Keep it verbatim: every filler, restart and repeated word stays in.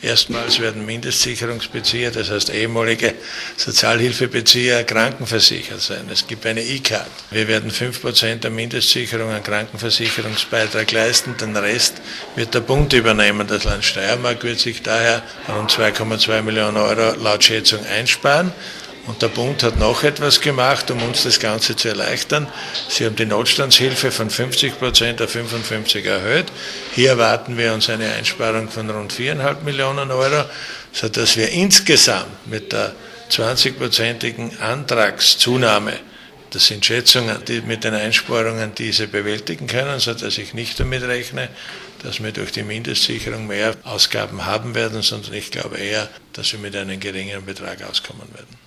Erstmals werden Mindestsicherungsbezieher, das heißt ehemalige Sozialhilfebezieher, krankenversichert sein. Es gibt eine E-Card. Wir werden fünf Prozent der Mindestsicherung an Krankenversicherungsbeitrag leisten, den Rest wird der Bund übernehmen. Das Land Steiermark wird sich daher rund zwei Komma zwei Millionen Euro laut Schätzung einsparen. Und der Bund hat noch etwas gemacht, um uns das Ganze zu erleichtern. Sie haben die Notstandshilfe von fünfzig Prozent auf fünfundfünfzig erhöht. Hier erwarten wir uns eine Einsparung von rund viereinhalb Millionen Euro, sodass wir insgesamt mit der zwanzigprozentigen Antragszunahme, das sind Schätzungen, die mit den Einsparungen diese bewältigen können, sodass ich nicht damit rechne, dass wir durch die Mindestsicherung mehr Ausgaben haben werden, sondern ich glaube eher, dass wir mit einem geringeren Betrag auskommen werden.